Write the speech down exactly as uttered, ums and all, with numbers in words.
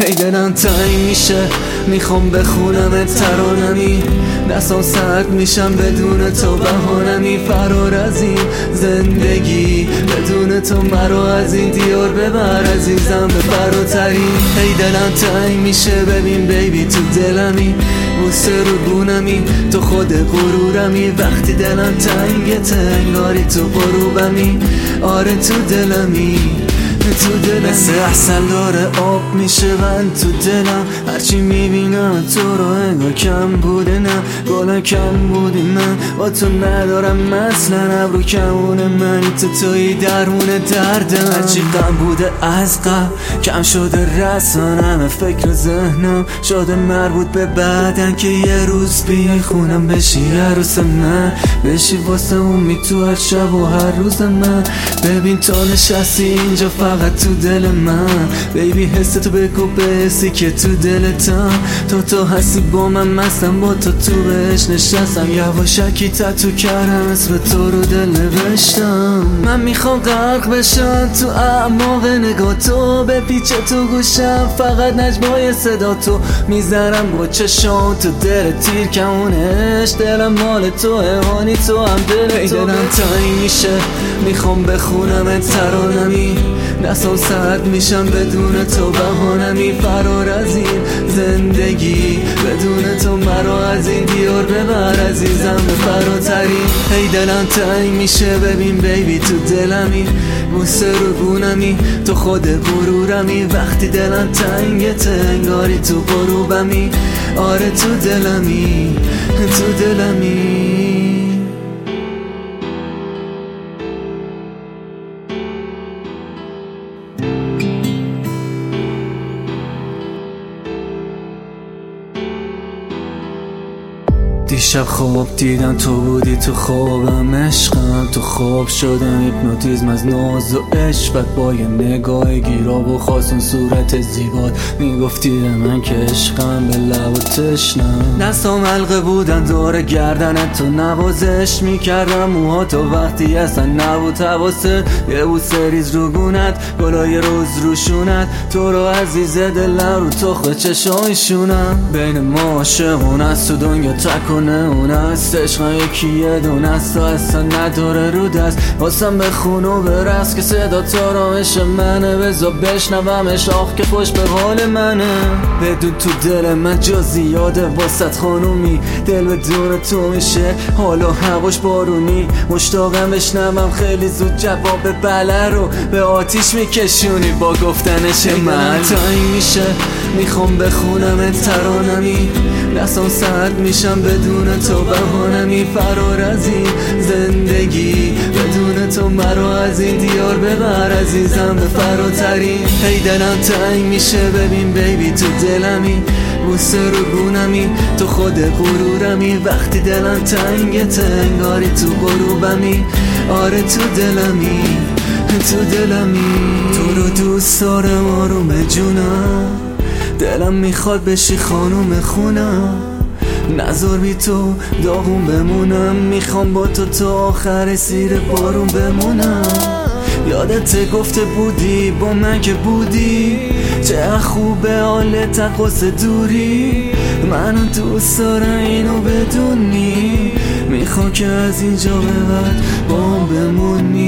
ای دلم تنگ میشه میخوام بخونم ترانمی، دستان سرد میشم بدون تو بهانمی. فرار از این زندگی بدون تو مرا از این دیار ببر عزیزم به فراترین. ای دلم تنگ میشه ببین بیبی تو دلمی، بوسه رو گونمی تو خود غرورمی. وقتی دلم تنگه انگاری تو غروبمی، آره تو دلمی تو دلم. مثل احسن داره آب میشه من تو دلم، هرچی میبینم تو رو انگار کم بوده. نه گلا کم بودی من با تو ندارم مثلا ابرو کمونه منی تو توی درمون دردم. هرچی غم بوده از قبل کم شده رسانم، فکر ذهنم شده مربوط به بعدن که یه روز بیای خونم بشی عروس من، بشی واسه امید تو هر شب و هر روز من. ببین تو نشستی اینجا فقط تو دل من، بیبی حس تو بگو به حسی که تو دلتم. تو تو هستی با من مستم با تو تو بهش نشستم، یواشکی تتو کردم اسم تو رو دل نوشتم. من میخوام غرق بشم تو اعماق نگاه تو، به پیچ تو گوشم فقط نجمای صدا تو میزنم با چشام تو دل تیر کمونش. دلم مال تو هانی تو هم دل تو. دلم تنگ میشه میخوام بخونم ترانمی، دستان سرد میشم بدون تو بهانمی. فرار از این زندگی بدون تو مرا از این دیار ببر عزیزم به فراترین. ای دلم تنگ میشه ببین بیبی تو دلمی، بوسه رو گونمی تو خود غرورمی. وقتی دلم تنگه انگاری تو غروبمی، آره تو دلمی تو دلمی. دیشب خواب دیدم تو بودی تو خوابم، عشقم تو خواب شدم هیپنوتیزم از ناز و عشقت. با یه نگاه گیراب و خواستون صورت زیبات میگفتی من که عشقم به لب و تشنم. دستام حلقه بودن دور گردنت تو نوازش میکردم، موها تو وقتی اصلا نبود حواست. یه بود سریز رو گونت گلای روز روشونت، تو رو عزیز دلم رو تخت چشایشونم. بین ما عاشقون است تو دنیا تکن اون است، عشقم یکی یه دونه است و اصلا نداره رو دست. واسم بخون و برس که صدا تارامش منه، بزا بشنومش آخ که خوش به حال منه. بدون تو دل من جا زیاده واسط خانومی، دل بدون تو میشه حالا هواش بارونی. مشتاقم بشنوم خیلی زود جواب بله رو به آتیش میکشونی با گفتنش من. تنگ میشه میخوام بخونم ترانمی، دستان سرد میشم بدون تو بهانمی. فرار از این زندگی بدون تو مرا از این دیار ببر عزیزم به فراترین. ای دلم تنگ میشه ببین بیبی تو دلمی، بوسه رو گونمی تو خود غرورمی. وقتی دلم تنگه انگاری تو غروبمی، آره تو دلمی تو دلمی. تو رو دوست دارم آروم جونم، دلم میخواد بشی خانوم خونم. نظر بی تو داغون بمونم، میخوام با تو تا آخر زیر بارون بمونم. یادت گفته بودی با من که بودی چه خوبه حالت قصه دوری. منو دوست دارم اینو بدونی، میخوام که از اینجا به بعد با هم بمونی.